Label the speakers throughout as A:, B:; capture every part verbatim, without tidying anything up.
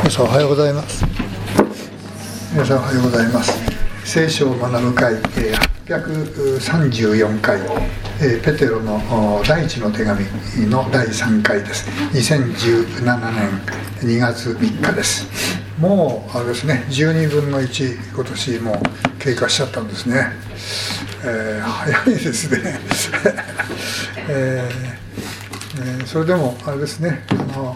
A: 皆さんおはようございます。皆さんおはようございます。聖書を学ぶ会、はっぴゃくさんじゅうよんかい、ペテロの第一の手紙のだいさんかいです。にせんじゅうななねんにがつみっかです。もうあれですね、じゅうにぶんのいち今年もう経過しちゃったんですね。えー、早いですね、えーえー、それでもあれですね、あの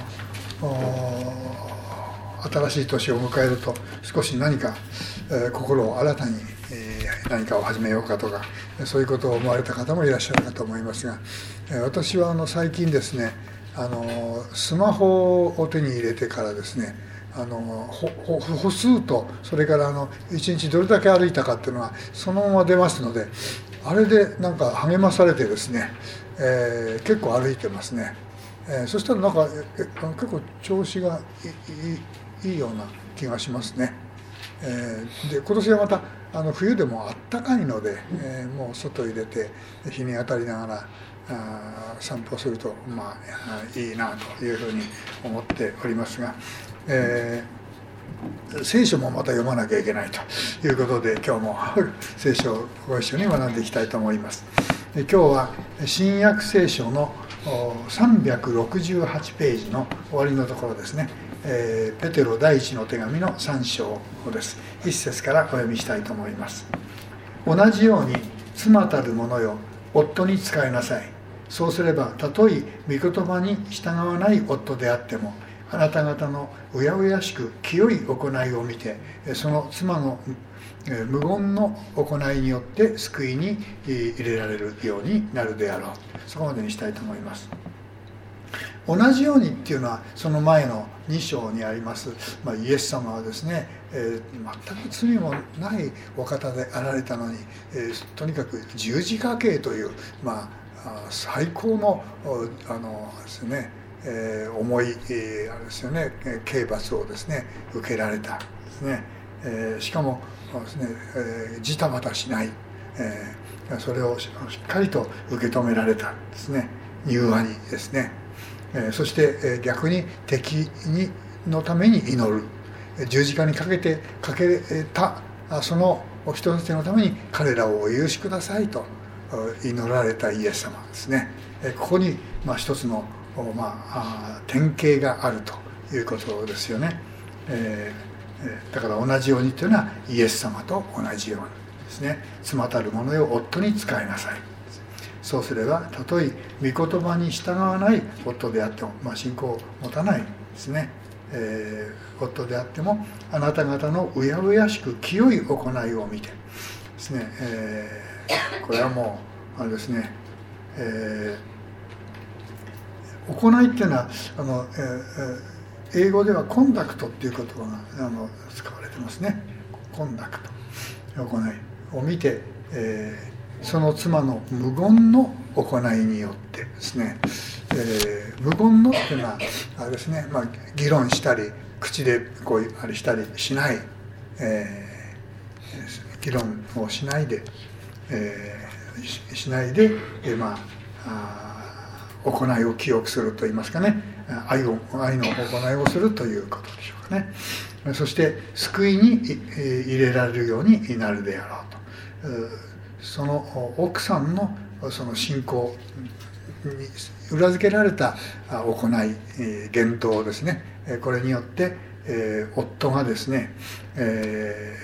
A: 新しい年を迎えると少し何か、えー、心を新たに、えー、何かを始めようかとかそういうことを思われた方もいらっしゃるかと思いますが、えー、私はあの最近ですね、あのスマホを手に入れてからですね、あの歩, 歩数とそれからあのいちにちどれだけ歩いたかっていうのはそのまま出ますので、あれでなんか励まされてですね、えー、結構歩いてますね。えー、そしたらなんかえ結構調子がいい, いいような気がしますね。えー、で今年はまたあの冬でもあったかいので、えー、もう外入れて日に当たりながらあ散歩するとまあいいなというふうに思っておりますが、えー、聖書もまた読まなきゃいけないということで今日も聖書をご一緒に学んでいきたいと思います。で今日は新約聖書のさんびゃくろくじゅうはちページの終わりのところですね、えー、ペテロ第一の手紙のさん章です。一節からお読みしたいと思います。同じように妻たる者よ、夫に仕えなさい。そうすればたとえ御言葉に従わない夫であってもあなた方のうやうやしく清い行いを見てその妻の無言の行いによって救いに入れられるようになるであろう。そこまでにしたいと思います。同じようにっていうのはその前のに章にあります、まあ、イエス様はですね、えー、全く罪もないお方であられたのに、えー、とにかく十字架刑という、まあ、最高のあのですね、えー、重い、えー、あれですよね、刑罰をですね受けられたですね、えー、しかもですね、えー、ジタバタしない、えー、それをしっかりと受け止められたですね、柔和にですね、えー、そして、えー、逆に敵にのために祈る、十字架にかけてかけたその人たちのために彼らをお許しくださいと祈られたイエス様ですね。えー、ここに、まあ、一つの、まあ、典型があるということですよね。えーだから同じようにというのはイエス様と同じようにですね。妻たる者よ、夫に仕えなさい。そうすればたとえ御言葉に従わない夫であっても、まあ、信仰を持たないですね、えー、夫であってもあなた方のうやうやしく清い行いを見てですね、えー、これはもうあれですね、えー、行いっていうのはあの、えー英語ではコンダクトっていう言葉があの使われてますね。コンダクト、行いを見て、えー、その妻の無言の行いによってですね、えー、無言のっていうのはあれですね、まあ、議論したり口でこうあれしたりしない、えー、議論をしないで、えー、し, しないで、えー、まあ行いを記憶するといいますかね、愛を愛の行いをするということでしょうかね。そして救いに入れられるようになるであろうと、その奥さんのその信仰に裏付けられた行い、言動ですね、これによって夫がですね、え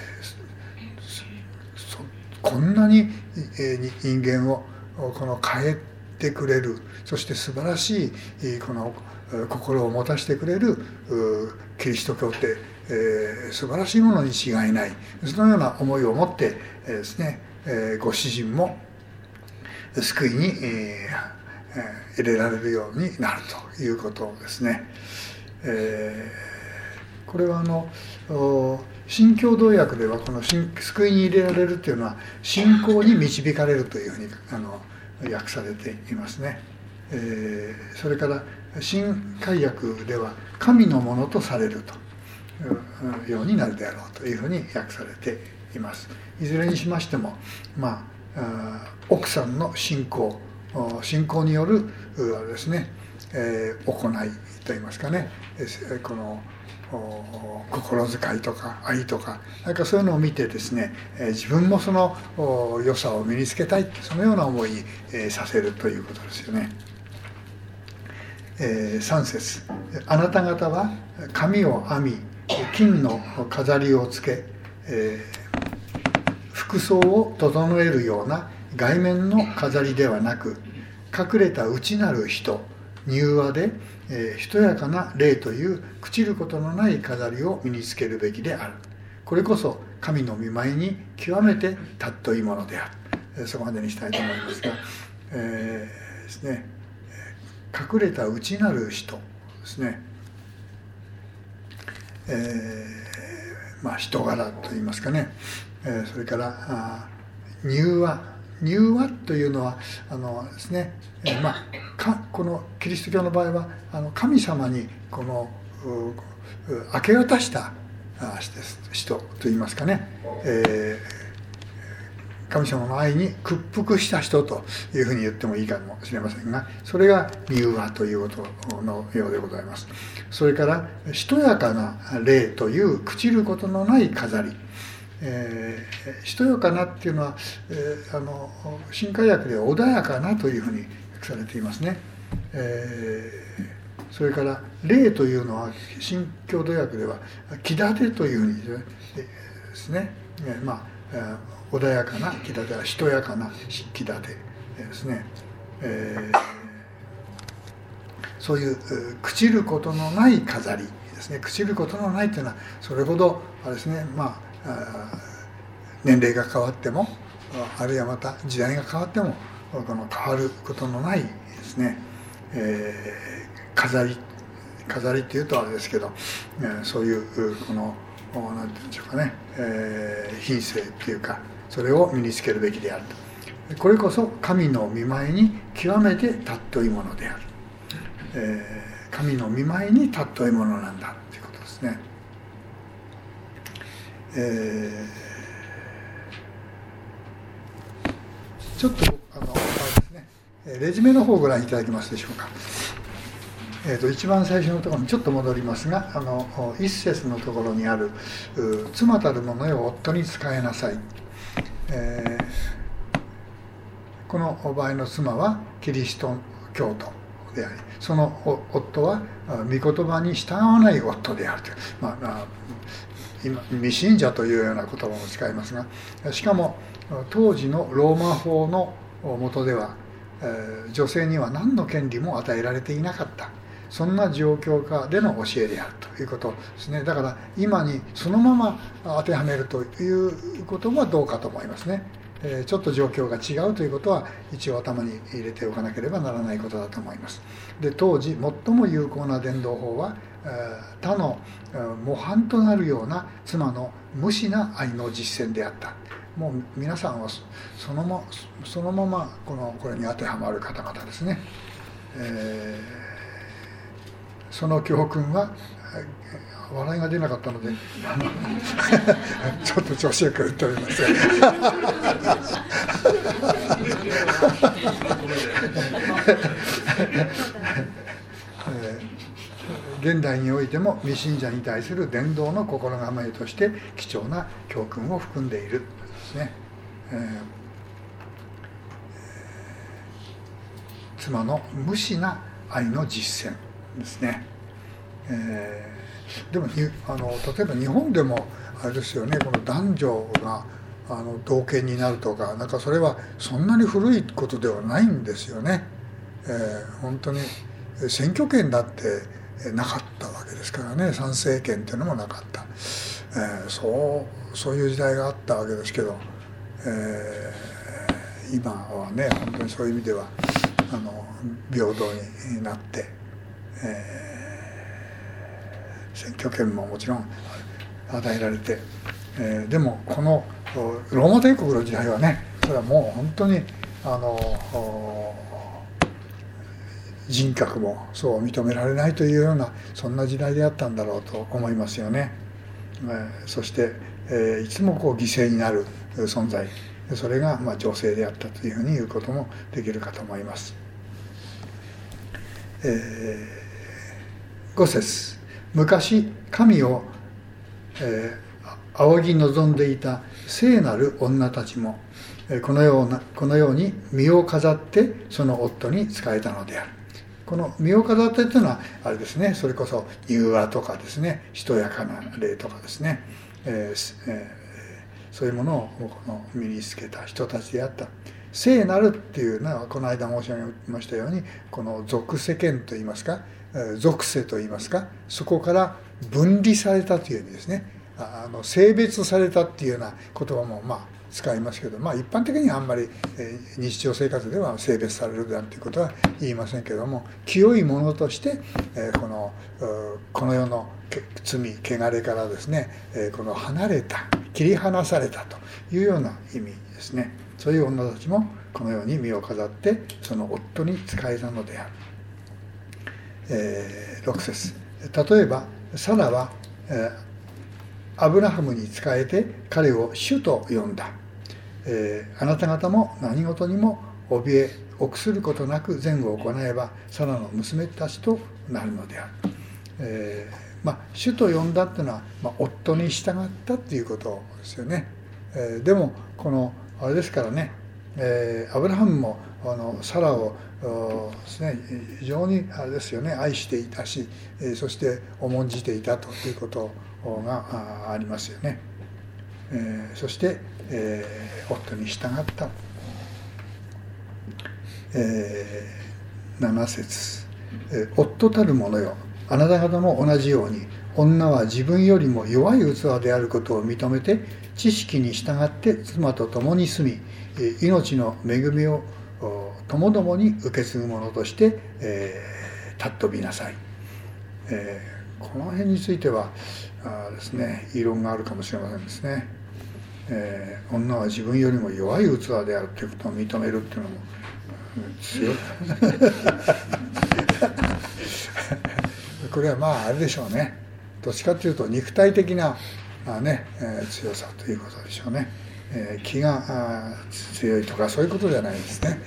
A: ー、こんなに人間をこの変えてくれる、そして素晴らしいこの心を持たせてくれるキリスト教って、えー、素晴らしいものに違いない、そのような思いを持って、えーですねえー、ご主人も救いに、えー、入れられるようになるということですね。えー、これはあの新共同訳ではこの救いに入れられるというのは信仰に導かれるというふうにあの訳されていますね。えー、それから新改訳では神のものとされるとようになるであろうというふうに訳されています。いずれにしましても、まあ、奥さんの信仰信仰によるあれですね、 えー、行いといいますかね、この心遣いとか愛とか、なんかそういうのを見てですね、自分もその良さを身につけたい、そのような思いにさせるということですよね。えー、さん節、あなた方は髪を編み金の飾りをつけ、えー、服装を整えるような外面の飾りではなく、隠れた内なる人、柔和で、えー、しとやかな霊という朽ちることのない飾りを身につけるべきである。これこそ神の御前に極めて尊いものである。えー、そこまでにしたいと思いますが、えー、ですね、隠れた内なる人ですね、えー、まあ人柄といいますかね、えー、それから柔和柔和というのはあのですね、えー、まあかこのキリスト教の場合はあの神様にこの明け渡した人といいますかね、えー神様の愛に屈服した人というふうに言ってもいいかもしれませんが、それが柔和ということのようでございます。それからしとやかな霊という朽ちることのない飾り、えー、しとやかなっていうのは、えー、あの新海訳では穏やかなというふうに訳されていますね。えー、それから霊というのは新共同訳では気立てというふうにですね、えー、まあ穏やかな気立てはしとやかな気立てですね、えー、そういう朽ちることのない飾りですね。朽ちることのないというのはそれほどあれですね、まあ年齢が変わってもあるいはまた時代が変わってもこの変わることのないですね、えー、飾り飾りっていうとあれですけど、そういうこのなんていうんでしょうかね、えー、品性っていうかそれを身につけるべきであると。これこそ神の御前に極めて尊いものである、えー、神の御前に尊いものなんだということですね。えー、ちょっとあのあれですね、レジュメの方をご覧いただけますでしょうか。えー、と一番最初のところにちょっと戻りますが、あの一節のところにある「妻たる者よ夫に仕えなさい」、えー、この場合の妻はキリスト教徒であり、その夫は御言葉に従わない夫であるという、まあ、今未信者というような言葉も使いますが、しかも当時のローマ法の下では、えー、女性には何の権利も与えられていなかった、そんな状況下での教えであるということですね。だから今にそのまま当てはめるということはどうかと思いますね。えー、ちょっと状況が違うということは一応頭に入れておかなければならないことだと思います。で、当時最も有効な伝道法は、えー、他の模範となるような妻の無私な愛の実践であった。もう皆さんはそのま、そのままこのこれに当てはまる方々ですね。えーその教訓は笑いが出なかったのでちょっと調子よく言っておりません現代においても未信者に対する伝道の心構えとして貴重な教訓を含んでいるですね。えー、妻の無私な愛の実践ですね。えー、でもあの例えば日本でもあれですよね、この男女があの同権になるとか、なんかそれはそんなに古いことではないんですよね。えー、本当に選挙権だってなかったわけですからね、参政権っていうのもなかった、えー、そうそういう時代があったわけですけど、えー、今はね本当にそういう意味ではあの平等になって、えー、選挙権ももちろん与えられて、えー、でもこのローマ帝国の時代はね、それはもう本当にあの人格もそう認められないというようなそんな時代であったんだろうと思いますよね。えー、そして、えー、いつもこう犠牲になる存在、それがまあ女性であったというふうに言うこともできるかと思います。 えー、ご節、昔神を、えー、仰ぎ望んでいた聖なる女たちもこのようなこのように身を飾ってその夫に仕えたのである。この身を飾ってというのはあれですね、それこそ柔和とかですね、しとやかな礼とかですね、えーえー、そういうものをこの身につけた人たちであった。聖なるっていうのはこの間申し上げましたように、この属世間といいますか、属世といいますか、そこから分離されたという意味ですね。あの性別されたっていうような言葉もまあ使いますけど、まあ一般的にはあんまり、えー、日常生活では性別されるなんていうことは言いませんけども、清いものとして、えー、このこの世の罪汚れからですね、えー、この離れた切り離されたというような意味ですね。そういう女たちもこのように身を飾ってその夫に仕えたのである。えー、ろく節、例えばサラは、えーアブラハムに仕えて彼を主と呼んだ、えー、あなた方も何事にも怯え臆することなく善を行えばサラの娘たちとなるのである。えー、まあ主と呼んだっていうのは、まあ、夫に従ったっていうことですよね。えー、でもこのあれですからね、えー、アブラハムもあのサラをですね、非常にあれですよね、愛していたし、えー、そして重んじていたということがありますよね。えー、そして、えー、夫に従った。えー、なな節、えー、夫たる者よ、あなた方も同じように女は自分よりも弱い器であることを認めて知識に従って妻と共に住み、命の恵みをともどもに受け継ぐものとして、えー、尊びなさい。えー、この辺についてはあですね、異論があるかもしれませんですね。えー、女は自分よりも弱い器であるということを認めるっていうのも強いこれはまああれでしょうね、どっちかというと肉体的な、あ、ねえー、強さということでしょうね。えー、気が強いとかそういうことじゃないですね、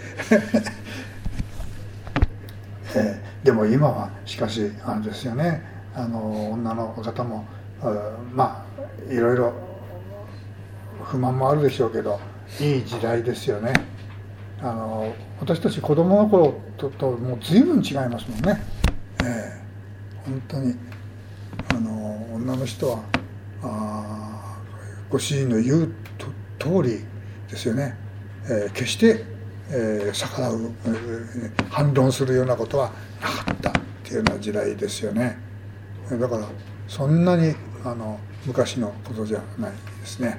A: えー、でも今はしかしあれですよね、あの女の方もまあいろいろ不満もあるでしょうけど、いい時代ですよね。あの私たち子供の頃 と, ともう随分違いますもんね。えー、本当にあの女の人はあご主人の言うと通りですよね。えー、決して、えー、逆らう、えー、反論するようなことはなかったっていうような時代ですよね。だからそんなにあの昔のことじゃないですね。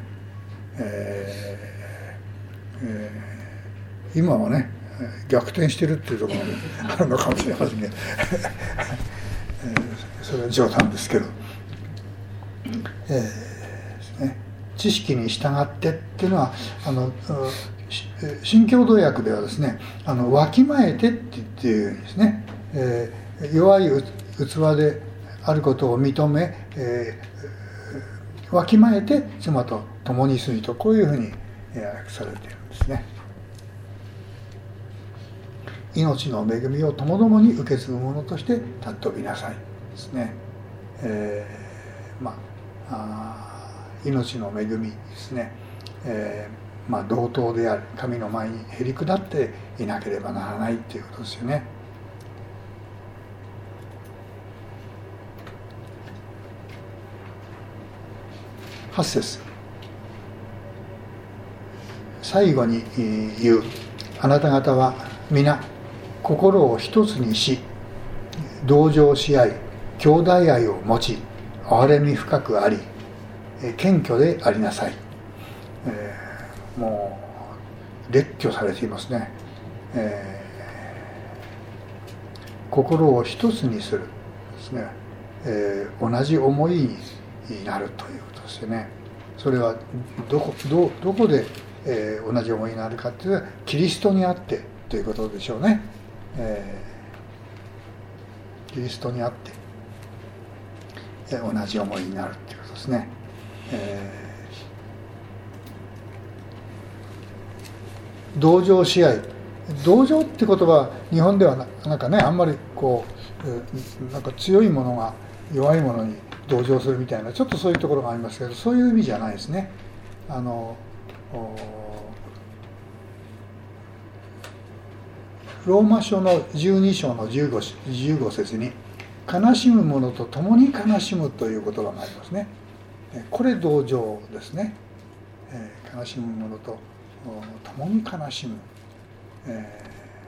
A: えーえー、今はね逆転してるっていうところがあるのかもしれませんけど、えー、それは冗談ですけど、えーですね、知識に従ってっていうのはあの新共同訳ではですね、あのわきまえてって言っていうんですね、えー、弱い器であることを認め、えー、わきまえて妻と共に住みと、こういうふうに訳されているんですね。命の恵みをともどもに受け継ぐものとして尊びなさいですね。えー、まあ、あ命の恵みですね、えーまあ、同等である神の前にへり下っていなければならないということですよね。はち節、最後に言う、あなた方は皆心を一つにし同情し合い兄弟愛を持ち憐れみ深くあり謙虚でありなさい。えー、もう列挙されていますね。えー、心を一つにするですね、えー、同じ思いになるということですよね。それはどこ、ど、どこで、えー、同じ思いになるかっていうのはキリストにあってということでしょうね。えー、キリストにあって、えー、同じ思いになるということですね。えー、同情し合い同情って言葉は日本ではななんかねあんまりこうなんか強いものが弱いものに同情するみたいなちょっとそういうところがありますけど、そういう意味じゃないですね。あのローマ書のじゅうに章のじゅうご節に悲しむ者と共に悲しむという言葉がありますね。これ同情ですね。悲しむ者と共に悲しむ、え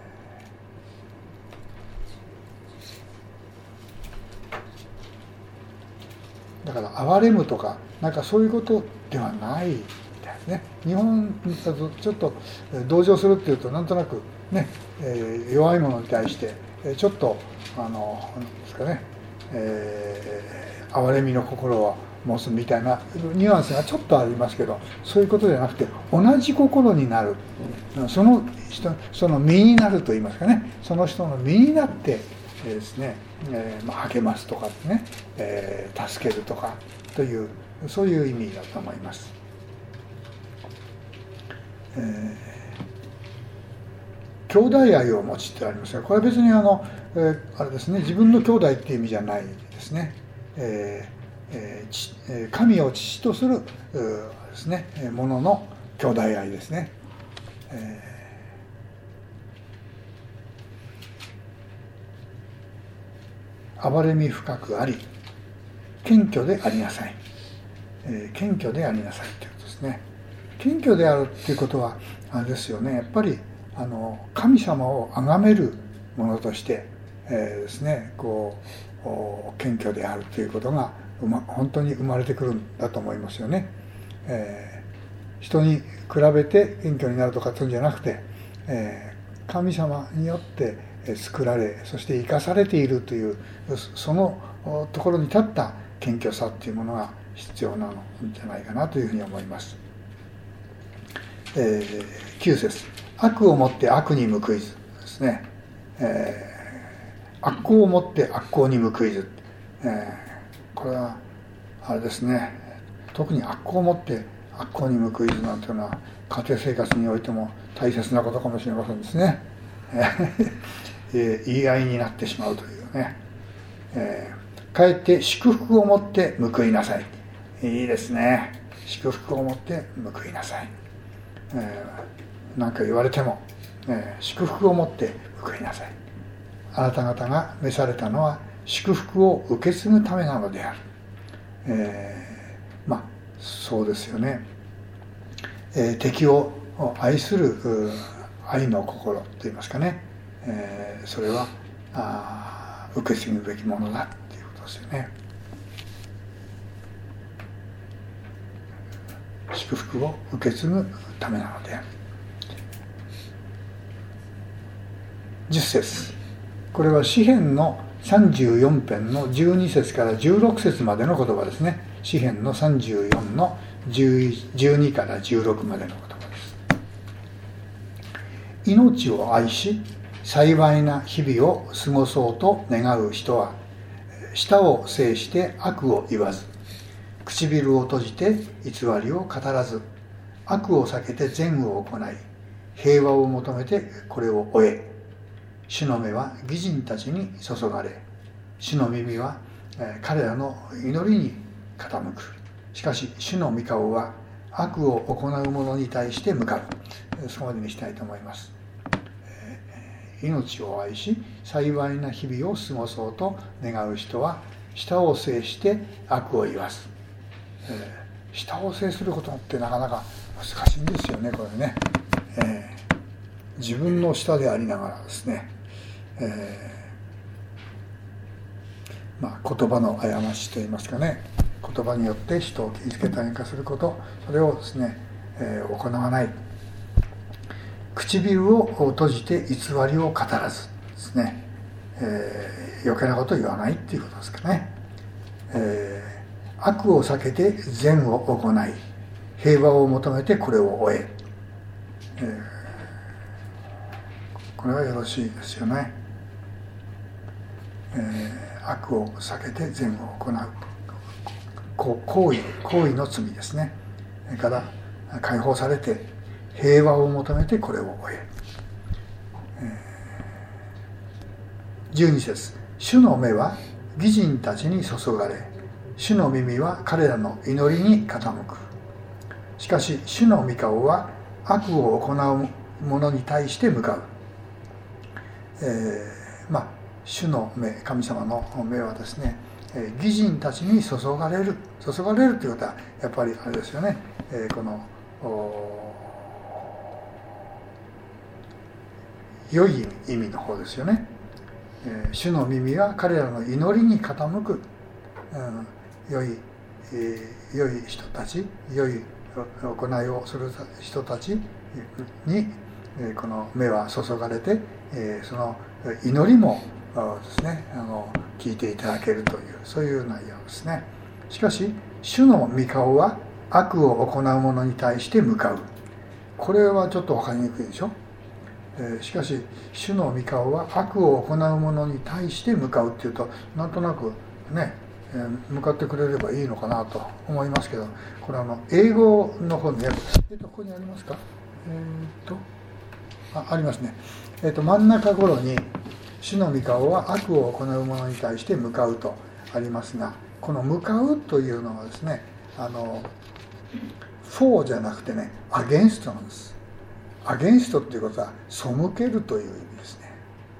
A: ー、だから憐れむとかなんかそういうことではないみたいですね。日本だとちょっと同情するっていうとなんとなくね、えー、弱いものに対してちょっとあのなんですかね、えー、憐れみの心を持つみたいなニュアンスがちょっとありますけど、そういうことじゃなくて同じ心になる、その人その身になると言いますかね、その人の身になってですね、えーまあ、励ますとかですね、えー、助けるとかというそういう意味だと思います。えー、兄弟愛を持ちってありますが、これは別にあの、えー、あれですね、自分の兄弟っていう意味じゃないですね。えーえー、神を父とするですね、ものの兄弟愛ですね。えー、憐れみ深くあり謙虚でありなさい、えー、謙虚でありなさいということですね。謙虚であるっていうことはあれですよね、やっぱりあの神様を崇めるものとして、えー、ですねこう謙虚であるということが本当に生まれてくるんだと思いますよね。えー、人に比べて謙虚になるとかそういうんじゃなくて、えー、神様によって作られそして生かされているというそのところに立った謙虚さっていうものが必要なのじゃないかなというふうに思います。えー、きゅう節、悪をもって悪に報いずですね、えー、悪行をもって悪行に報いず、えーこれはあれですね、特に悪行をもって悪行に報いずなんていうのは家庭生活においても大切なことかもしれませんですね。えー、言い合いになってしまうというね、えー、かえって祝福をもって報いなさい。いいですね。祝福をもって報いなさい。えー、何か言われても、えー、祝福をもって報いなさい。あなた方が召されたのは祝福を受け継ぐためなのである。えー、まあそうですよね。えー、敵を愛する愛の心といいますかね、えー、それはあ受け継ぐべきものだっていうことですよね。祝福を受け継ぐためなのである。じゅっ節、これは詩編のさんじゅうよん編のじゅうに節からじゅうろく節までの言葉ですね。詩編のさんじゅうよんのじゅうにからじゅうろくまでの言葉です。命を愛し幸いな日々を過ごそうと願う人は舌を制して悪を言わず、唇を閉じて偽りを語らず、悪を避けて善を行い、平和を求めてこれを終え、主の目は義人たちに注がれ、主の耳は彼らの祈りに傾く。しかし主の御顔は悪を行う者に対して向かう。そこまでにしたいと思います。命を愛し幸いな日々を過ごそうと願う人は舌を制して悪を言わず。舌を制することってなかなか難しいんですよね、これね。えー、自分の舌でありながらですね、えーまあ、言葉の過ちといいますかね、言葉によって人を傷つけたりかすること、それをですね、えー、行わない。唇を閉じて偽りを語らずですね、えー、余計なことを言わないっていうことですかね。えー悪を避けて善を行い、平和を求めてこれを終え、えー、これはよろしいですよね。えー、悪を避けて善を行う、こう行為行為の罪ですね。それから解放されて平和を求めてこれを終え、 じゅうに節、主の目は義人たちに注がれ、主の耳は彼らの祈りに傾く。しかし主の御顔は悪を行う者に対して向かう。えー、まあ主の目、神様の目はですね、義人たちに注がれる注がれるということはやっぱりあれですよね、えー、この良い意味の方ですよね。えー、主の耳は彼らの祈りに傾く、うん、良い、えー、良い人たち、良い行いをする人たちに、えー、この目は注がれて、えー、その祈りもですね、あの聞いていただけるという、そういう内容ですね。しかし主の御顔は悪を行う者に対して向かう。これはちょっと分かりにくいでしょ。えー、しかし主の御顔は悪を行う者に対して向かうっていうと、なんとなくね、えー、向かってくれればいいのかなと思いますけど、これはあの英語の方にね、えっとここにありますか、えー、っと あ, ありますね。えー、っと真ん中頃に主の御顔は悪を行う者に対して向かうとありますが、この向かうというのはですね、あのforじゃなくてね、アゲンストなんです。アゲンストっていうことは背けるという意味ですね。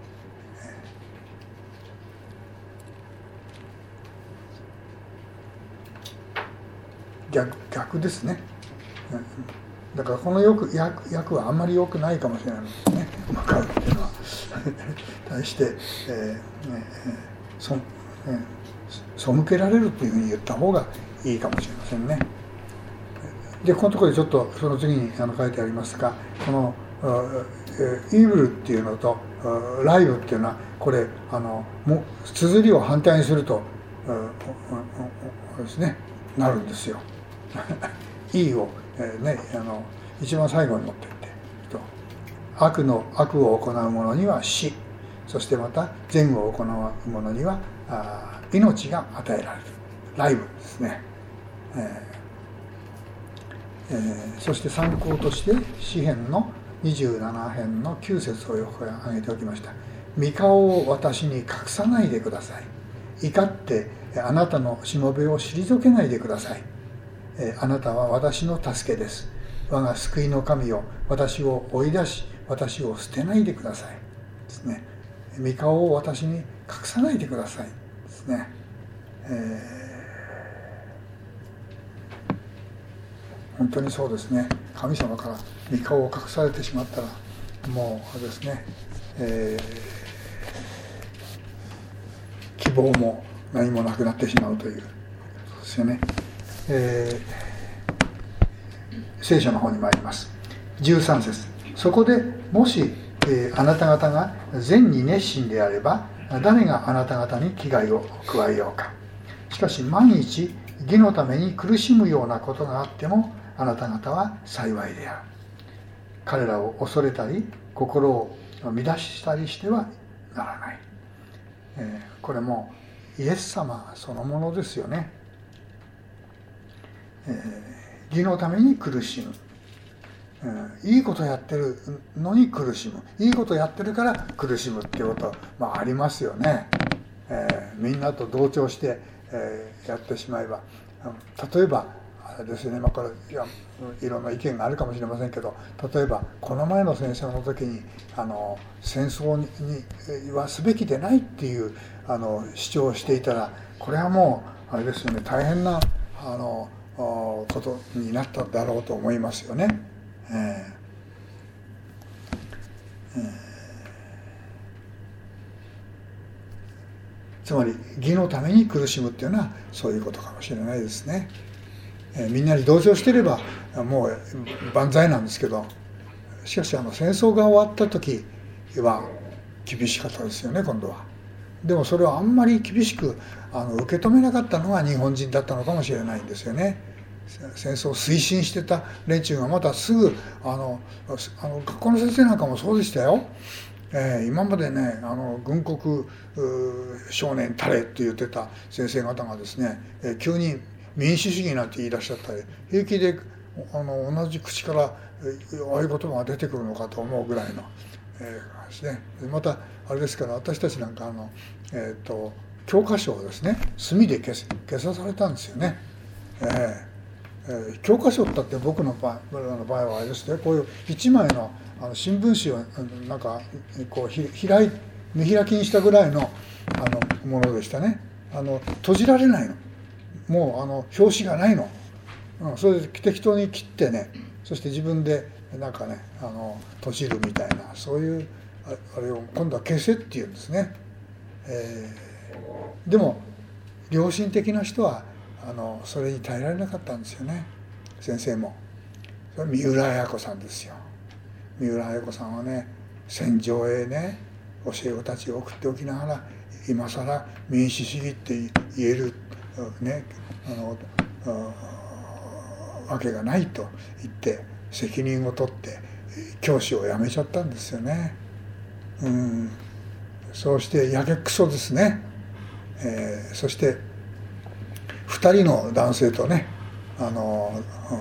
A: 逆, 逆ですね。だからこのよく 訳, 訳はあんまり良くないかもしれないですね。向かうっていうのは対して、えーねそね、背けられるというふうに言った方がいいかもしれませんね。でこのところでちょっとその次にあの書いてありますが、このイーブルっていうのとライブっていうのは、これあのも綴りを反対にするとですね、なるんですよ。E を、えーね、あの一番最後に持っていって悪の悪を行う者には死、そしてまた善を行う者にはあ命が与えられる。ライブですね。えーえー、そして参考として詩編のにじゅうなな編のきゅう節を横へ挙げておきました。御顔を私に隠さないでください。怒ってあなたのしもべを退けないでください。あなたは私の助けです。我が救いの神よ、私を追い出し私を捨てないでくださいですね。御顔を私に隠さないでくださいですね。えー、本当にそうですね。神様から御顔を隠されてしまったら、もうですね、えー、希望も何もなくなってしまうということですよね。えー、聖書の方に参ります。じゅうさん節、そこでもし、えー、あなた方が善に熱心であれば誰があなた方に危害を加えようか。しかし万一義のために苦しむようなことがあってもあなた方は幸いである。彼らを恐れたり心を乱したりしてはならない。えー、これもイエス様そのものですよね。えー、義のために苦しむ、うん、いいことやってるのに苦しむ、いいことやってるから苦しむっていうこと、まあ、ありますよね。えー、みんなと同調して、えー、やってしまえば、例えばあれですね、まあ、これいやいろんな意見があるかもしれませんけど、例えばこの前の戦争の時にあの戦争にはすべきでないっていうあの主張をしていたら、これはもうあれですよね、大変なあのことになったんだろうと思いますよね。えーえー、つまり義のために苦しむっていうのはそういうことかもしれないですね。えー、みんなに同情していればもう万歳なんですけど、しかしあの戦争が終わった時は厳しかったですよね、今度は。でもそれをあんまり厳しくあの受け止めなかったのが日本人だったのかもしれないんですよね。戦争を推進してた連中がまたすぐあのあの学校の先生なんかもそうでしたよ。えー、今までねあの軍国少年たれって言ってた先生方がですね、えー、急に民主主義なんて言い出しちゃったり、平気であの同じ口からああいう言葉が出てくるのかと思うぐらいのえー、ですね。またあれですから、私たちなんかあの、えー、と教科書をですね墨で消す消さされたんですよね。えーえー、教科書ったって僕の場合、の場合はあれですね、こういう一枚のあの新聞紙をなんかこうひ開い見開きにしたぐらいのあのものでしたね。あの閉じられないの。もうあの表紙がないの。うん、それで適当に切ってね、そして自分でなんかねあの閉じるみたいな、そういうあれを今度は消せっていうんですね。えー、でも良心的な人はあのそれに耐えられなかったんですよね。先生も。それ三浦綾子さんですよ。三浦綾子さんはね、戦場へね教え子たちを送っておきながら、今更民主主義って言えるねあのわけがないと言って責任を取って教師を辞めちゃったんですよね。うん、そうしてやけくそですね。えー、そしてふたりの男性とねあの、うん、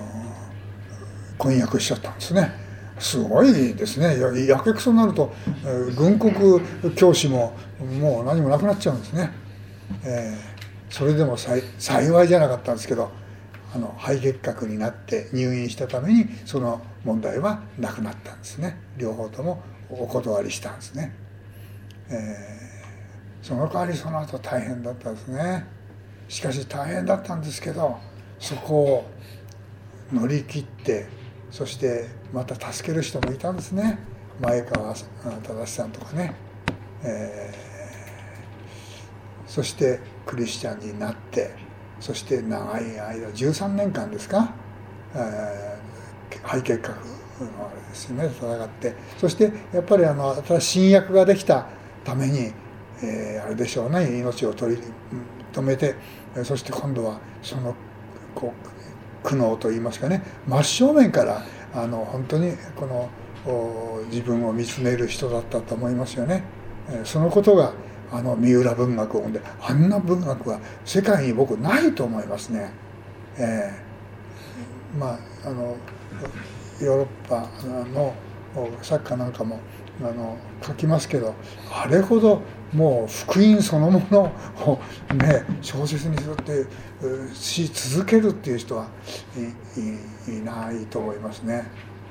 A: 婚約しちゃったんですね。すごいですね。やけくそになると軍国教師ももう何もなくなっちゃうんですね。えー、それでも幸いじゃなかったんですけど、あの肺結核になって入院したためにその問題はなくなったんですね。両方ともお断りしたんですね。えー、その代わりその後大変だったんですね。しかし大変だったんですけど、そこを乗り切って、そしてまた助ける人もいたんですね。前川正さんとかね、えー、そしてクリスチャンになって、そして長い間じゅうさんねんかんですか、えー、肺結核のあれですね戦って、そしてやっぱりあの新しい新薬ができたために、えー、あれでしょうね、命を取り止めて、そして今度はそのこう苦悩といいますかね、真正面からあの本当にこの自分を見つめる人だったと思いますよね。そのことがあの三浦文学を生んで、あんな文学は世界に僕ないと思いますね。えー、まああのヨーロッパの作家なんかもあの書きますけど、あれほどもう福音そのものをね小説にするってし続けるっていう人はいい、いないと思いますね。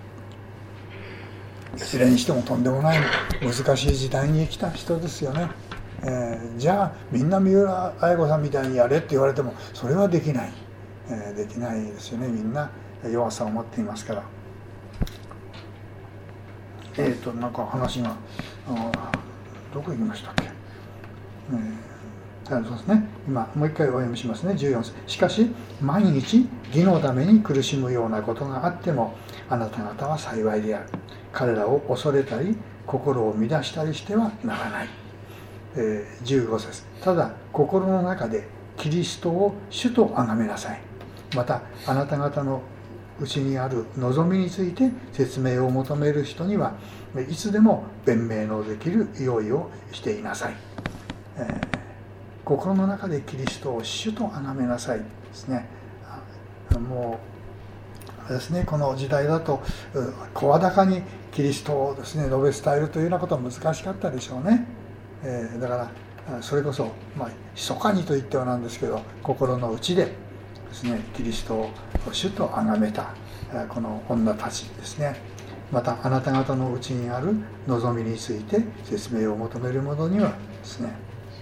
A: いずれにしてもとんでもない難しい時代に生きた人ですよね。えー、じゃあみんな三浦綾子さんみたいにやれって言われてもそれはできない、えー、できないですよね。みんな弱さを持っていますから。えーとなんか話がどこ行きましたっけ。えー、そうですね。今もう一回お読みしますね。じゅうよん節。しかし毎日義のために苦しむようなことがあってもあなた方は幸いである。彼らを恐れたり心を乱したりしてはならない。えー、じゅうご節。ただ心の中でキリストを主と崇めなさい。またあなた方のうちにある望みについて説明を求める人にはいつでも弁明のできる用意をしていなさい。えー、心の中でキリストを主と崇めなさいですね。もうですね、この時代だと声高にキリストをですね述べ伝えるというようなことは難しかったでしょうね。えー、だからそれこそまあ密かにと言ってはなんですけど、心の内でですねキリストを主と崇めたこの女たちですね。またあなた方のうちにある望みについて説明を求める者にはですね、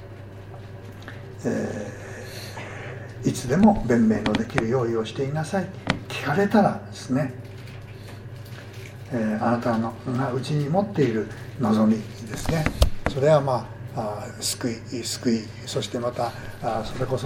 A: えー、いつでも弁明のできる用意をしていなさい。聞かれたらですね、えー、あなたのがうちに持っている望みですね、それはまあ、あ救い救いそしてまたあそれこそ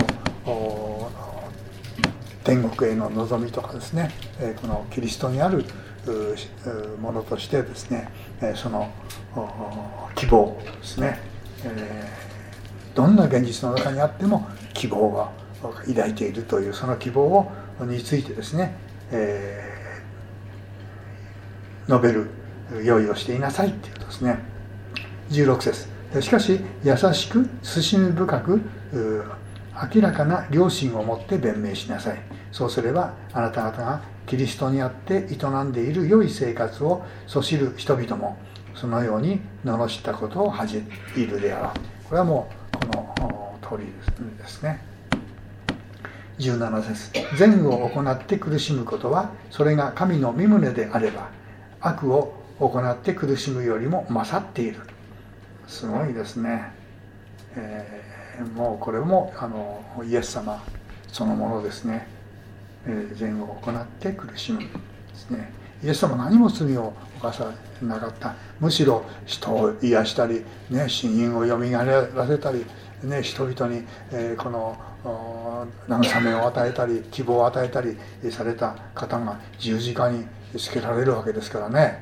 A: 天国への望みとかですね、えー、このキリストにあるものとしてですね、その希望ですね、えー、どんな現実の中にあっても希望を抱いているというその希望をについてですね、えー、述べる用意をしていなさいっていうことですね。じゅうろく節。しかし優しく慎み深く明らかな良心を持って弁明しなさい。そうすればあなた方がキリストにあって営んでいる良い生活をそしる人々もそのように罵ったことを恥じるであろう。これはもうこの通りですね。じゅうなな節、善を行って苦しむことはそれが神の御胸であれば、悪を行って苦しむよりも勝っている。すごいですね。えー、もうこれもあのイエス様そのものですね。えー、善を行って苦しむですね。イエス様は何も罪を犯さなかった。むしろ人を癒したり、ね、死人をよみがえらせたり、ね、人々に、えー、この慰めを与えたり希望を与えたりされた方が十字架につけられるわけですからね。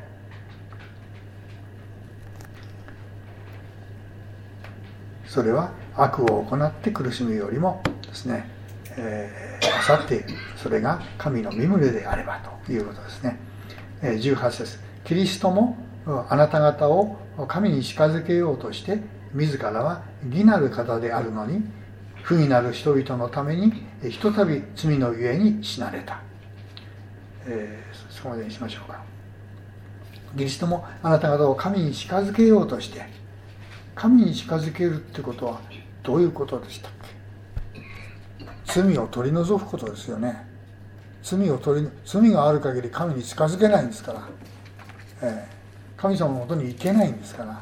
A: それは悪を行って苦しむよりもですね、えー、勝っている。それが神の御胸であればということですね。じゅうはち節、キリストもあなた方を神に近づけようとして自らは義なる方であるのに不義なる人々のためにひとたび罪のゆえに死なれた。えー、そこまでにしましょうか。キリストもあなた方を神に近づけようとして、神に近づけるってことはどういうことでしたっけ？罪を取り除くことですよね。罪を取り罪がある限り神に近づけないんですから、えー、神様のもとに行けないんですから。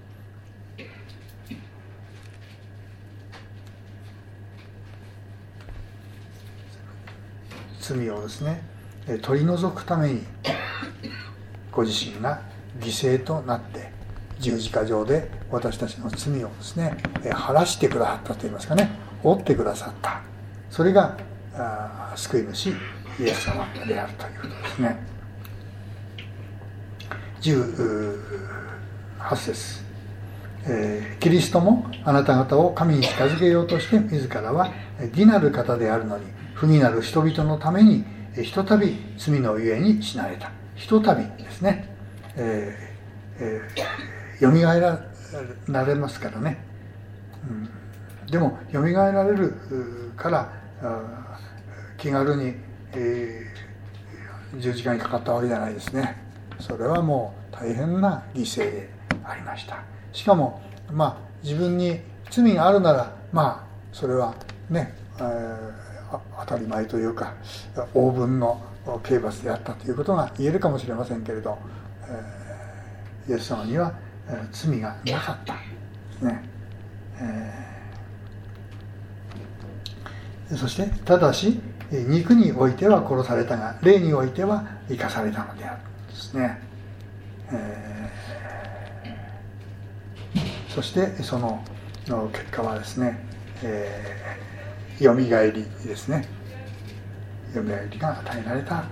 A: 罪をですね取り除くためにご自身が犠牲となって十字架上で私たちの罪をですね晴らしてくださったといいますかね、負ってくださった。それが救い主イエス様であるということですね。じゅうはち節、えー、キリストもあなた方を神に近づけようとして自らは義なる方であるのに不義なる人々のためにひとたび罪のゆえに死なれた。ひとたびですね、えーえー、よみがえられますからね、うん、でもよみがえられるから気軽に、えー、十字架にかかったわけじゃないですね。それはもう大変な犠牲でありました。しかもまあ自分に罪があるならまあそれはね、えー、当たり前というか応分の刑罰であったということが言えるかもしれませんけれど、えー、イエス様には、えー、罪がなかったですね。えー、そしてただし肉においては殺されたが霊においては生かされたのであるですね。えー、そしてその結果はですね、えー、よみがえりですね。よみがえりが与えられた。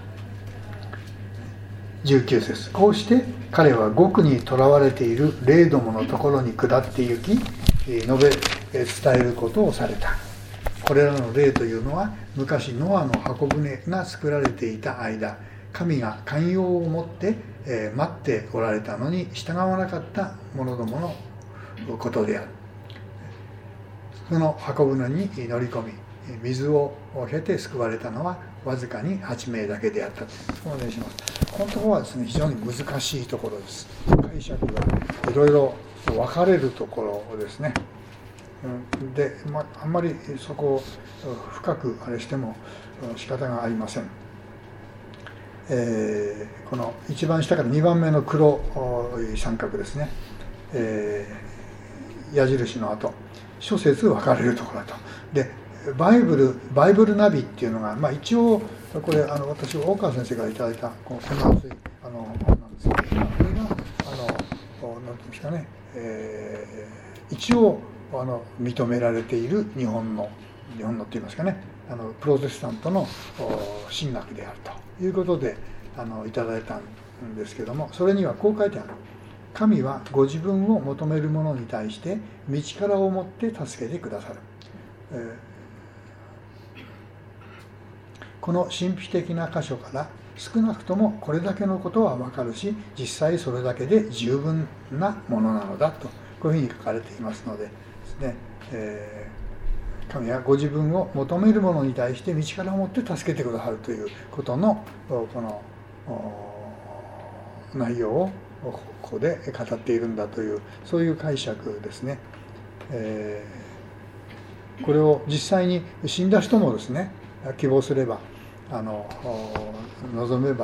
A: じゅうきゅう節、こうして彼は獄にとらわれている霊どものところに下って行き述べ伝えることをされた。これらの霊というのは昔ノアの箱舟が作られていた間、神が寛容を持って待っておられたのに従わなかった者どものことである。その箱舟に乗り込み水を経て救われたのはわずかにはち名だけであったとお願いします。このところはですね非常に難しいところです。解釈がいろいろ分かれるところですね。で、まあ、あんまりそこを深くあれしても仕方がありません。えー、この一番下からにばんめの黒い三角ですね、えー、矢印の後諸説分かれるところだと。でバイブルバイブルナビっていうのが、まあ、一応これあの私大川先生からいただいたこのこんな厚いあの本なんですけど、これがあの何て言うんですかね、えー、一応あの認められている日本の日本のって言いますかね、あのプロテスタントの神学であるということであのいただいたんですけども、それにはこう書いてある。神はご自分を求める者に対して道からをもって助けてくださる。えー、この神秘的な箇所から少なくともこれだけのことは分かるし、実際それだけで十分なものなのだとこういうふうに書かれていますのでですね、えー、神はご自分を求める者に対して道からをもって助けてくださるということのこの内容をここで語っているんだという、そういう解釈ですね。えー、これを実際に死んだ人もですね、希望すれば、あの望めば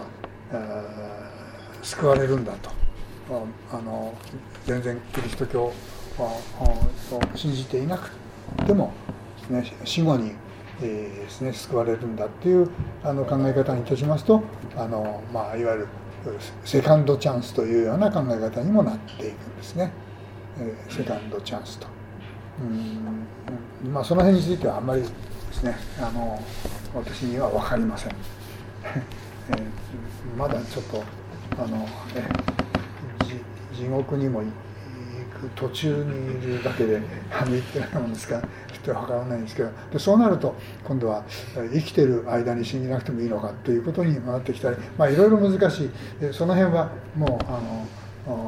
A: 救われるんだと。あの全然キリスト教を信じていなくても、ね、死後に、えーですね、救われるんだっていうあの考え方にいたしますと、あの、まあ、いわゆるセカンドチャンスというような考え方にもなっていくんですね。えー、セカンドチャンスと。うん、まあ、その辺についてはあんまりですね、あの私には分かりません。えー、まだちょっとあの、え地獄にも行く途中にいるだけで行ってないもんですからちょっと分からないんですけど、でそうなると今度は生きてる間に死になくてもいいのかということになってきたり、まあいろいろ難しい、その辺はもうあの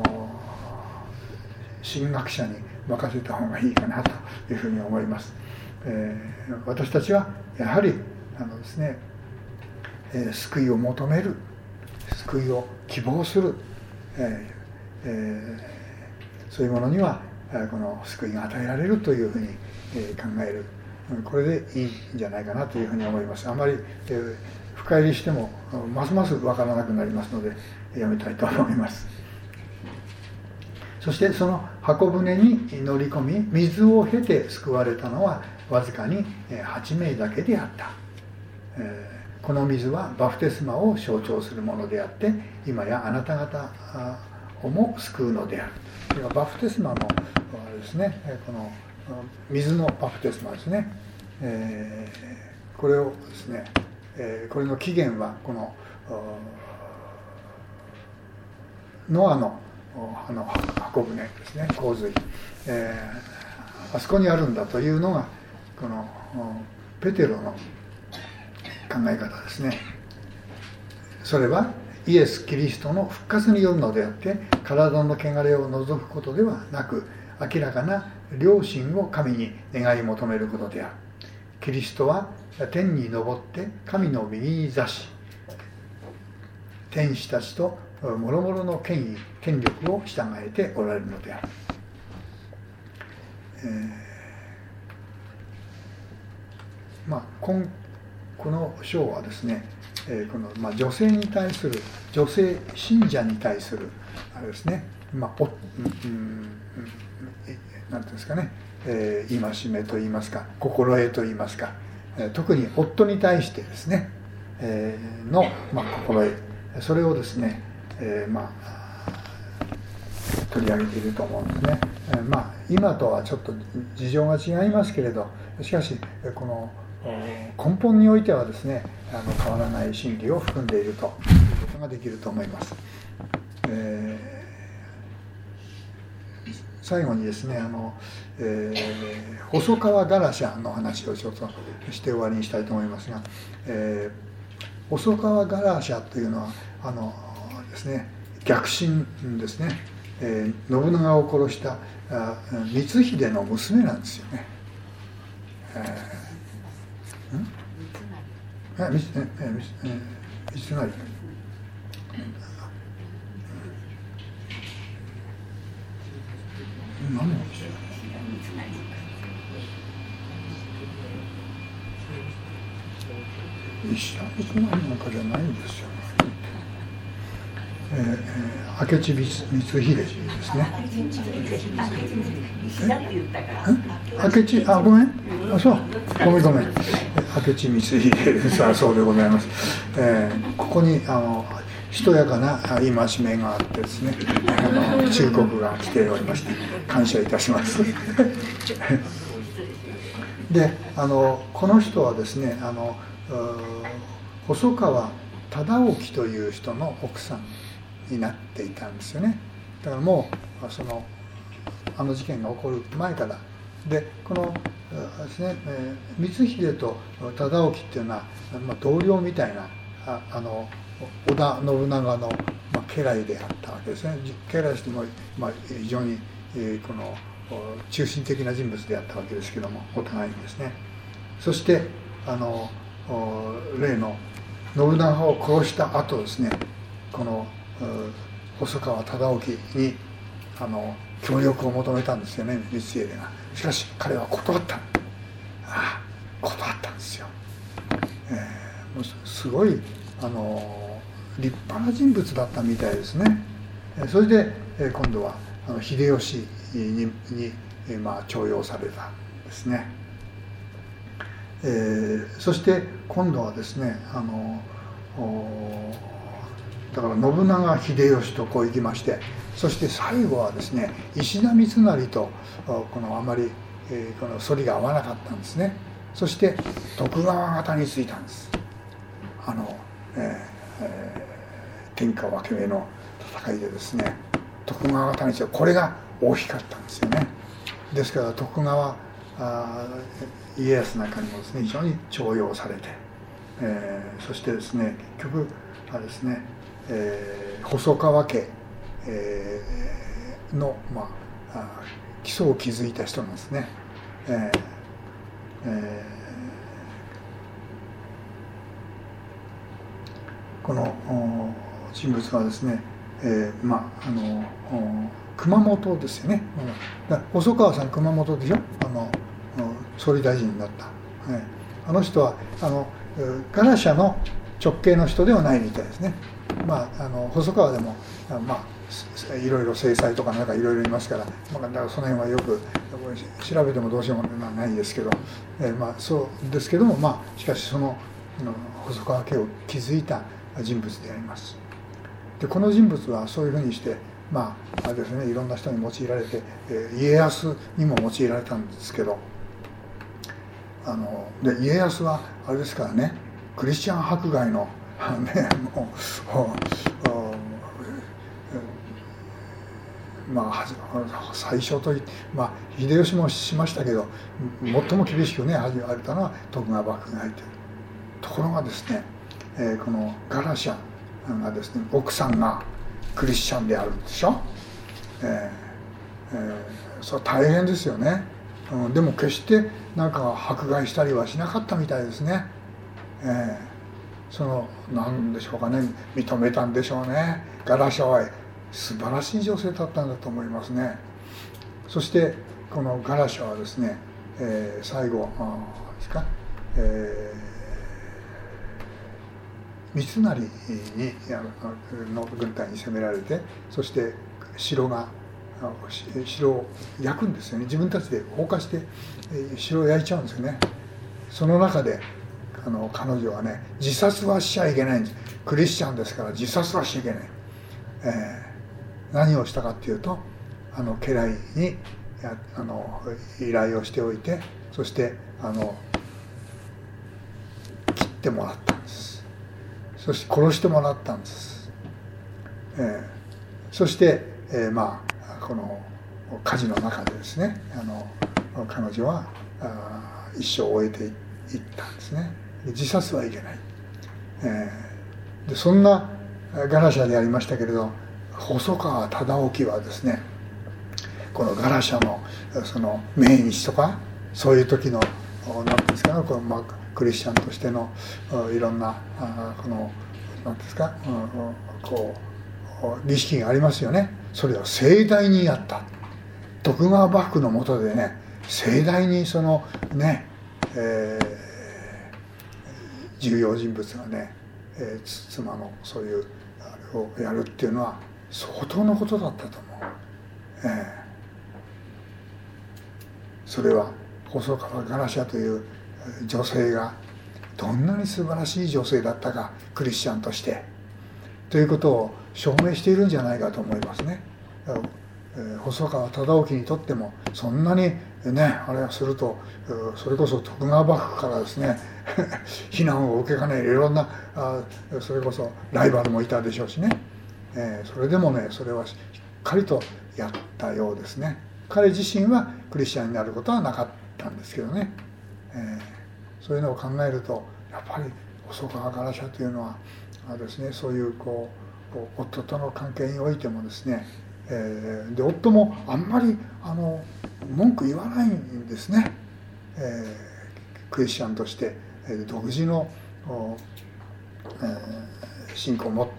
A: 神学者に任せた方がいいかなというふうに思います。えー、私たちはやはりあのですね、えー、救いを求める、救いを希望する、えーえー、そういうものにはこの救いが与えられるというふうに考える、これでいいんじゃないかなというふうに思います。あまり、えー、深入りしてもますます分からなくなりますのでやめたいと思います。そしてその箱舟に乗り込み水を経て救われたのはわずかにはち名だけであった。えー、この水はバプテスマを象徴するものであって今やあなた方をも救うのである。これがバプテスマのですね、この水のバプテスマですね。えー、これをですね、えー、これの起源はこのノアのあの箱舟ですね、洪水、えー、あそこにあるんだというのがこのペテロの考え方ですね。それはイエス・キリストの復活によるのであって体の汚れを除くことではなく明らかな良心を神に願い求めることである。キリストは天に昇って神の右に座し天使たちと諸々の権威権力を従えておられるのである。えー、まあこの章はですね、えー、このまあ女性に対する女性信者に対するあれですね、まあお、うん、なんていうんですかね、えー、戒めといいますか心得といいますか、えー、特に夫に対してですね、えー、の、まあ、心得それをですね、えー、まあ取り上げていると思うんですね。えー、まあ今とはちょっと事情が違いますけれど、しかしこの根本においてはですね、あの変わらない真理を含んでいるということができると思います。えー、最後にですね、あの、えー、細川ガラシャの話をちょっとして終わりにしたいと思いますが、えー、細川ガラシャというのはあのですね、逆臣ですね、えー、信長を殺した光秀の娘なんですよね。えーんえみええみえ三成何の話だ石田三成なんかじゃないんですよ。えー、明智光秀ですね。明智あごめんあそうごめんごめん明智光秀ですあそうでございます。えー、ここにあのしとやかな戒めがあってですね、あの忠告が来ておりまして感謝いたします。であのこの人はですねあの細川忠興という人の奥さんになっていたんですよね。だからもうそのあの事件が起こる前からでこのですね、えー、光秀と忠興っていうのは、まあ、同僚みたいなああの織田信長の、まあ、家来であったわけですね。家来としても、まあ、非常に、えー、この中心的な人物であったわけですけどもお互いにですね。そしてあの例の信長を殺した後ですねこの細川忠興にあの協力を求めたんですよね、光秀が。しかし彼は断った。ああ断ったんですよ。えー、もうすごいあの立派な人物だったみたいですね。それで今度はあの秀吉にに、まあ、重用されたんですね。えー、そして今度はですね、あのだから信長秀吉とこう行きまして、そして最後はですね石田三成とこのあまり、えー、この反りが合わなかったんですね。そして徳川方についたんです。あの、えーえー、天下分け目の戦いでですね、徳川方についた。これが大きかったんですよね。ですから徳川あ家康なんかにもですね非常に重用されて、えー、そしてですね結局はですね、えー、細川家、えー、の、まあ、基礎を築いた人なんですね。えーえー、この人物はですね、えー、まああの熊本ですよね。だ細川さん熊本でしょ、あの総理大臣になった、ね、あの人はあのガラシャの直系の人ではないみたいですね。まああの細川でもまあいろいろ制裁とかなんかいろいろいますから、まあ、だからその辺はよく調べてもどうしようもないですけど、えー、まあそうですけども、まあしかしその細川家を築いた人物であります。でこの人物はそういうふうにしてまああれですね、いろんな人に用いられて、えー、家康にも用いられたんですけど、あので家康はあれですからね、クリスチャン迫害の、ね、もうまあ最初といって、まあ、秀吉もしましたけど最も厳しくね始められたのは徳川幕府が入っている。ところがですね、えー、このガラシャがですね、奥さんがクリスチャンであるんでしょ。えーえー、それは大変ですよね。うん、でも決してなんか迫害したりはしなかったみたいですね。えー、その何でしょうかね、認めたんでしょうね。ガラシャは素晴らしい女性だったんだと思いますね。そしてこのガラシャはですね、えー、最後ですか、えー、三成にの軍隊に攻められて、そして城が城を焼くんですよね。自分たちで放火して城を焼いちゃうんですよね。その中であの彼女はね、自殺はしちゃいけないんです。クリスチャンですから自殺はしちゃいけない。えー、何をしたかっていうと、あの家来にあの依頼をしておいて、そしてあの切ってもらったんです。そして殺してもらったんです。えー、そして、えー、まあこの火事の中でですね、あの彼女はあ一生を終えていったんですね。自殺はいけない、えー、でそんなガラシャでありましたけれど、細川忠興はですね、このガラシャのその命日とかそういう時の何ていうんですかね、このまあクリスチャンとしてのいろんなこの何ですか、こう儀式がありますよね。それを盛大にやった。徳川幕府の下でね、盛大にそのね、えー、重要人物がね、えー、妻のそういうあれをやるっていうのは相当のことだったと思う。えー、それは細川ガラシャという女性がどんなに素晴らしい女性だったか、クリスチャンとしてということを証明しているんじゃないかと思いますね。細川忠興にとってもそんなにね、あれをするとそれこそ徳川幕府からですね非難を受けかね、いろんなあそれこそライバルもいたでしょうしね、えー、それでもね、それはしっかりとやったようですね。彼自身はクリスチャンになることはなかったんですけどね、えー、そういうのを考えるとやっぱり細川ガラシャというのはあですね、そういうこう夫との関係においてもですね、えー、で夫もあんまりあの文句言わないんですね、えー、クリスチャンとして、えー、独自の、えー、信仰を持って、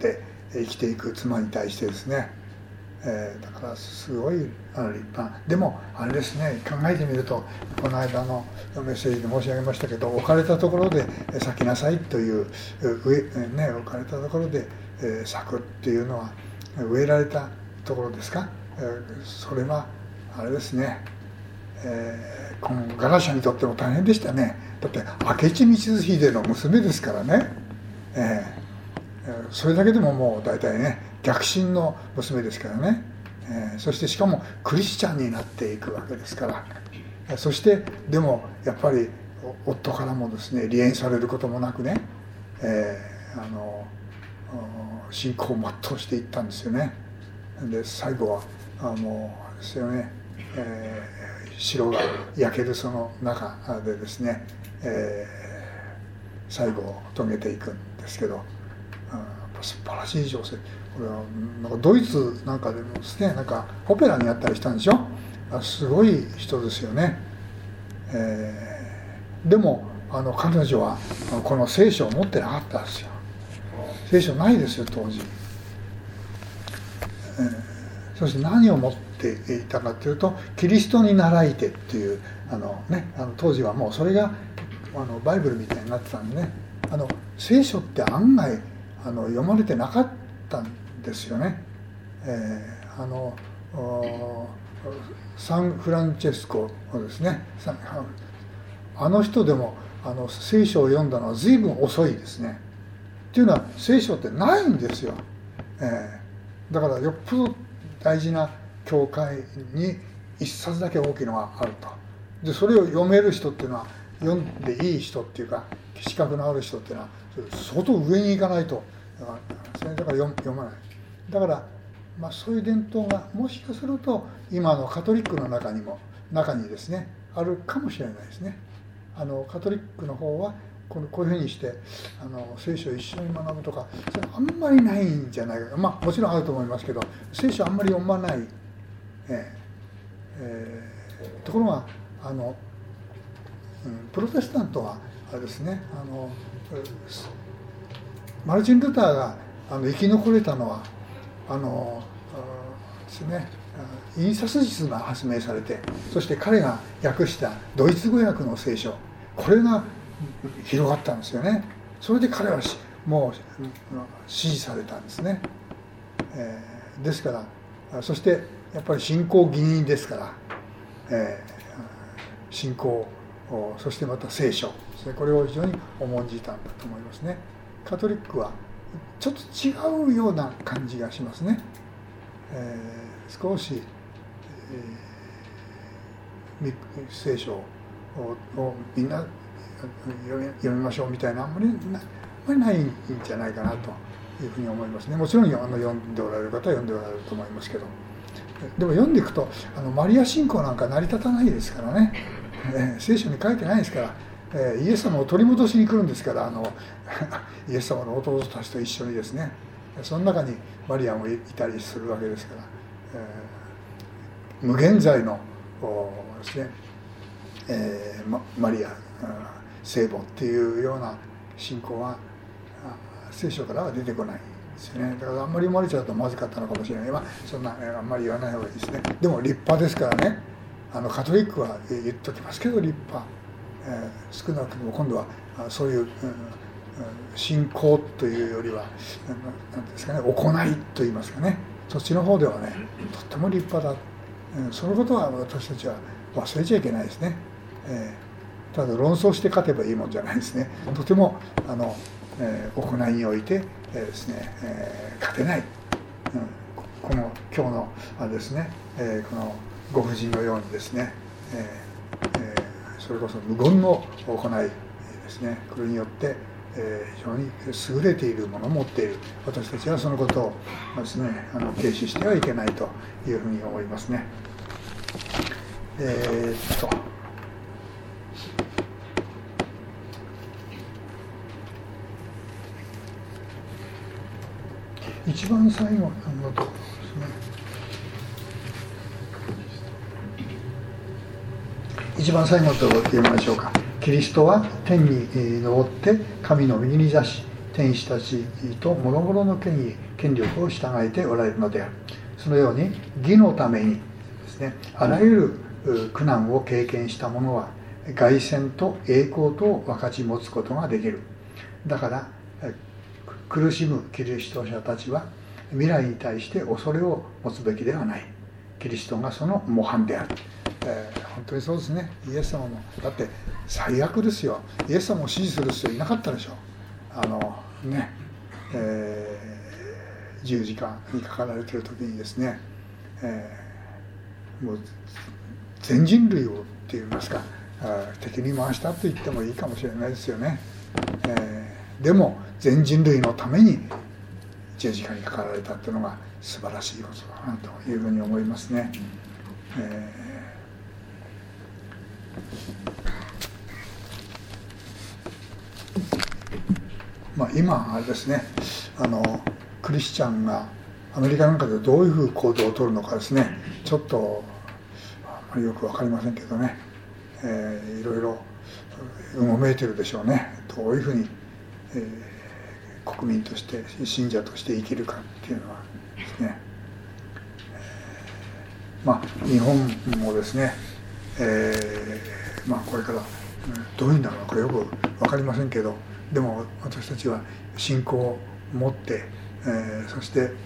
A: 生きていく妻に対してですね、えー、だからすごいあの立派。でもあれですね、考えてみるとこの間のメッセージで申し上げましたけど、置かれたところで咲きなさいという植え、ね、置かれたところで咲くっていうのは植えられたところですか。それはあれですね、えー、このガラシャにとっても大変でしたね。だって明智光秀の娘ですからね、えー、それだけでももう大体ね逆進の娘ですからね、えー、そしてしかもクリスチャンになっていくわけですから、そしてでもやっぱり夫からもですね離縁されることもなくね、えー、あの信仰を全うしていったんですよね。で最後はあのですよね、えー、城が焼けるその中でですね、えー、最後を遂げていくんですけど、うん、やっぱ素晴らしい女性。これはなんかドイツなんかでもですね、なんかオペラにやったりしたんでしょ。すごい人ですよね。えー、でもあの彼女はこの聖書を持ってなかったんですよ。聖書ないですよ当時。えーそして何を持っていたかというと、キリストに倣いてっていうあの、ね、あの当時はもうそれがあのバイブルみたいになってたんでね、あの聖書って案外あの読まれてなかったんですよね。えー、あのサンフランチェスコですね、あの人でもあの聖書を読んだのは随分遅いですね。っていうのは聖書ってないんですよ。えー、だからよっぽど大事な教会に一冊だけ大きいのがあると。でそれを読める人っていうのは、読んでいい人っていうか資格のある人っていうのは相当上に行かないとだから読まない。だから、まあ、そういう伝統がもしかすると今のカトリックの中にも中にですねあるかもしれないですね。あのカトリックの方はこのこういうふうにしてあの聖書を一緒に学ぶとか、それあんまりないんじゃないか。まあもちろんあると思いますけど、聖書あんまり読まない、えーえー、ところがあの、うん、プロテスタントはあれですね、あのマルチン・ルターがあの生き残れたのはあのですね、印刷術が発明されて、そして彼が訳したドイツ語訳の聖書、これが広がったんですよね。それで彼はもう支持されたんですね。えー、ですからそしてやっぱり信仰義人ですから、えー、信仰そしてまた聖書、これを非常に重んじたんだと思いますね。カトリックはちょっと違うような感じがしますね。えー、少し、えー、聖書をみんな読みましょうみたいなあんまり な, あんまりないんじゃないかなというふうに思いますね。もちろんあの読んでおられる方は読んでおられると思いますけど、でも読んでいくとあのマリア信仰なんか成り立たないですからね、えー、聖書に書いてないですから、えー、イエス様を取り戻しに来るんですから、あのイエス様の弟たちと一緒にですね、その中にマリアもいたりするわけですから、えー、無限在のですね、えー、マ, マリア聖母っていうような信仰は聖書からは出てこないんですよね。だからあんまり読まれちゃうとまずかったのかもしれない。まあそんなあんまり言わない方がいいですね。でも立派ですからね。あのカトリックは言っときますけど立派、えー、少なくとも今度はそういう、うん、信仰というよりは何ですかね、行いと言いますかね、そっちの方ではねとっても立派だ、うん、そのことは私たちは忘れちゃいけないですね。えーただ論争して勝てばいいもんじゃないですね。とてもあの、えー、行いにおいて、えーですねえー、勝てない、うん、この今日のあれですね、えー、このご婦人のようにですね、えーえー、それこそ無言の行いですね、これによって、えー、非常に優れているものを持っている私たちはそのことをですねあの軽視してはいけないというふうに思いますね。えー、っと一番最後のところですね。一番最後のところを読みましょうか。キリストは天に昇って神の右に座し、 天使たちと諸々の権威権力を従えておられるのである。そのように義のためにですね、あらゆる苦難を経験した者は凱旋と栄光と分かち持つことができる。だから苦しむキリスト者たちは未来に対して恐れを持つべきではない。キリストがその模範である。えー、本当にそうですね。イエス様もだって最悪ですよ。イエス様を支持する人いなかったでしょ。あのね、えー、十字架にかかられている時にですね、えー、もう全人類をって言いますか、敵に回したと言ってもいいかもしれないですよね。えー、でも全人類のために十字架にかかられたっていうのが素晴らしいことだなというふうに思いますね。えーまあ、今あれですね、あのクリスチャンがアメリカなんかでどういうふうに行動をとるのかですね、ちょっとあまりよく分かりませんけどね、えー、いろいろうごめいてるでしょうね。どういうふうに、えー、国民として信者として生きるかっていうのはですね、えー、まあ日本もですね、えー、まあこれからどういうんだろうかよく分かりませんけど、でも私たちは信仰を持って、えー、そして、え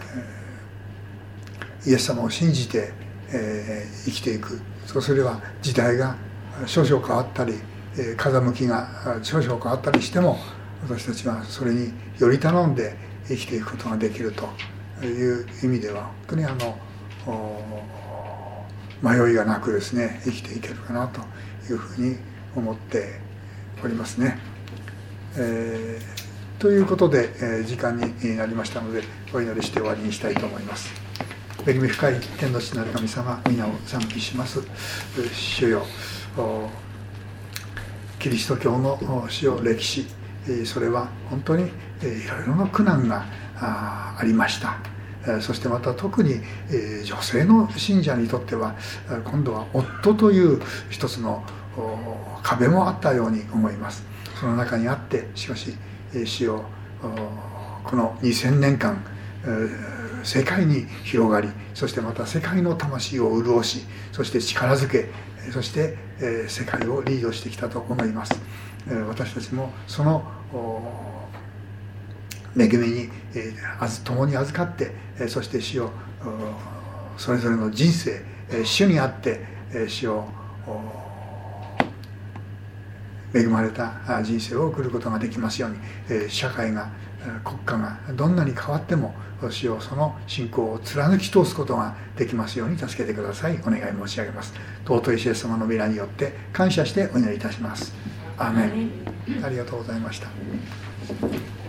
A: ー、イエス様を信じて、えー、生きていく。そうすれば時代が少々変わったり、えー、風向きが少々変わったりしても、私たちはそれにより頼んで生きていくことができるという意味では、本当にあの迷いがなくですね生きていけるかなというふうに思っておりますね。えー、ということで、えー、時間になりましたのでお祈りして終わりにしたいと思います。恵み深い天の父なる神様、皆を賛美します。主よ、キリスト教の主よ歴史、それは本当にいろいろな苦難がありました。そしてまた特に女性の信者にとっては今度は夫という一つの壁もあったように思います。その中にあって、しかし主よ、このにせんねんかん世界に広がり、そしてまた世界の魂を潤し、そして力づけ、そして世界をリードしてきたと思います。私たちもその恵みに共に預かって、そして主をそれぞれの人生、主にあって主を恵まれた人生を送ることができますように、社会が国家がどんなに変わっても主をその信仰を貫き通すことができますように助けてください。お願い申し上げます。尊いイエス様の皆によって感謝してお祈りいたします。アーメン。ありがとうございました。